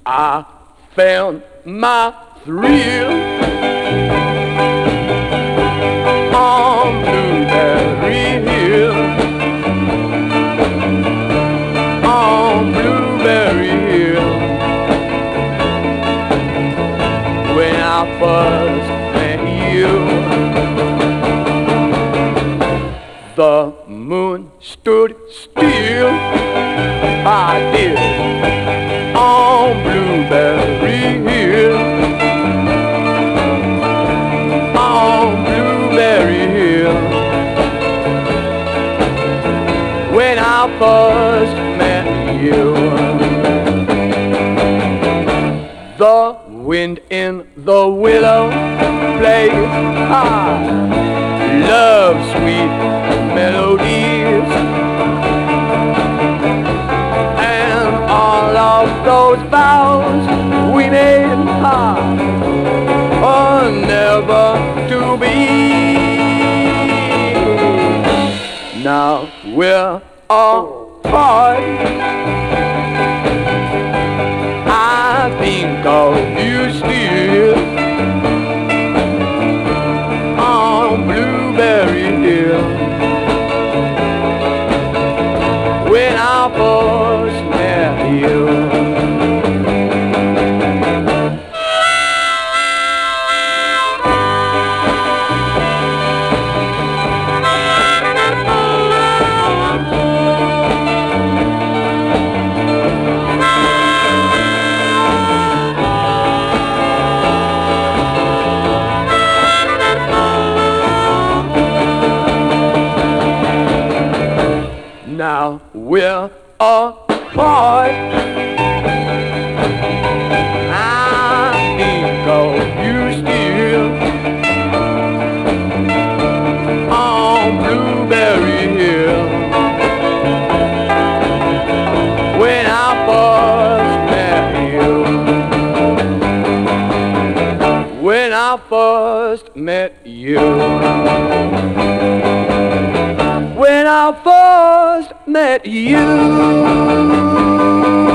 I found my thrill on Blueberry Hill. On Blueberry Hill. When I first met you, the moon stood still. I did. On Blueberry Hill. On Blueberry Hill. When I first met you, the wind in the willow plays love sweet melodies, and all of those vows we made are never to be. Now we're apart. I think of you still on Blueberry Hill. When I first met you. Now we're apart. I think of you still on Blueberry Hill. When I first met you. When I first met you. When I first met you.